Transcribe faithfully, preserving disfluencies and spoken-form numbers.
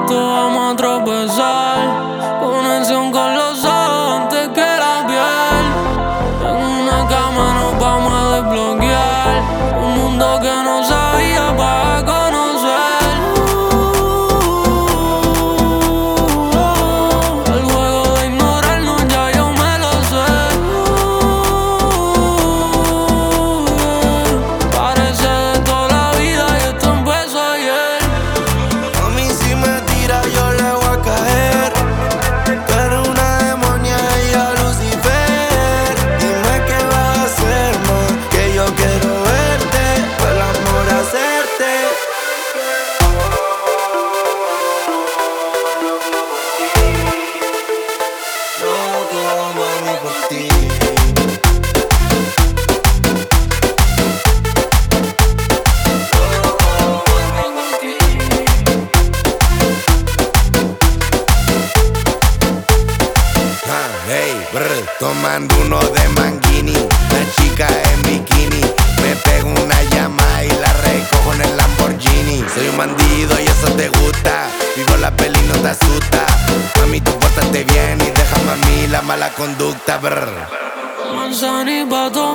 esto vamos a tropezar. Conexión con los ojos antes que la piel. En una cama nos vamos a desbloquear. Un mundo que no sabía para conocer. El juego de ignorarnos ya yo me lo sé. Parece de toda la vida y esto empezó ayer. A mí si me tira yo le voy a caer. Tú eres una demonia y yo Lucifer. Dime qué vas a hacer, más que yo quiero verte, por el amor hacerte. Loco, mami, por ti. Ah, hey, brr, tomando uno de manguini. La chica en bikini. Me pego una llama y la recojo en el Lamborghini. Soy un bandido y eso te gusta. Vivo la peli, no te asusta. Mami, tú pórtate bien y déjame a mí la mala conducta, brr. Manzana y pato